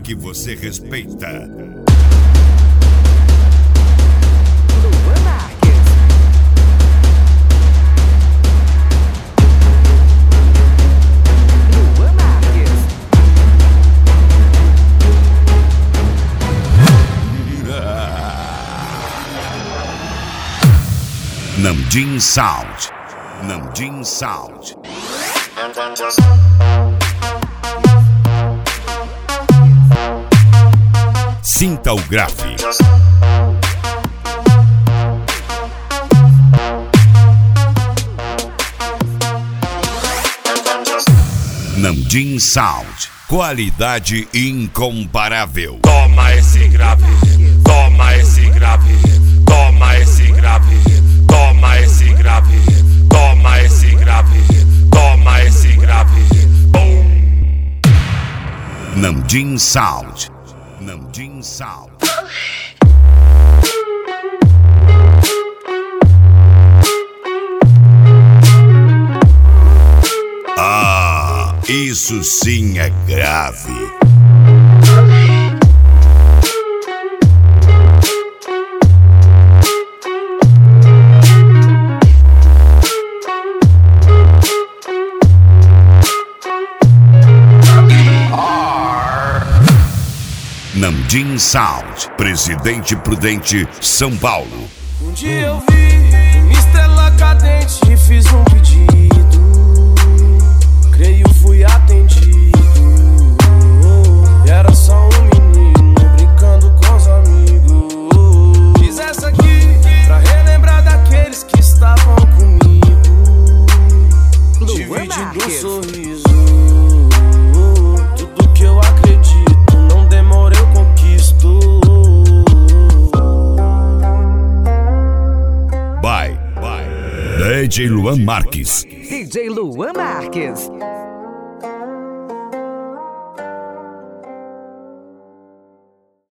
que você respeita. Luan Marques. Luan Marques. Namjin Sound. Namjin Sound. Sinta o grave. Namjin Sound. Qualidade incomparável. Toma esse grave, toma esse grave, toma esse grave, toma esse grave, toma esse grave, toma esse grave. Boom. Namjin Sound. Namjin Sound. Ah, isso sim é grave. Namjin Sound, Presidente Prudente, São Paulo. Um dia eu vi uma estrela cadente e fiz um pedido. Creio fui atendido. Era só um menino brincando com os amigos. Fiz essa aqui pra relembrar daqueles que estavam comigo. Dividindo um sorriso. Tudo que eu acredito, não demora eu conquisto. Bye. DJ Luan Marques. DJ Luan Marques.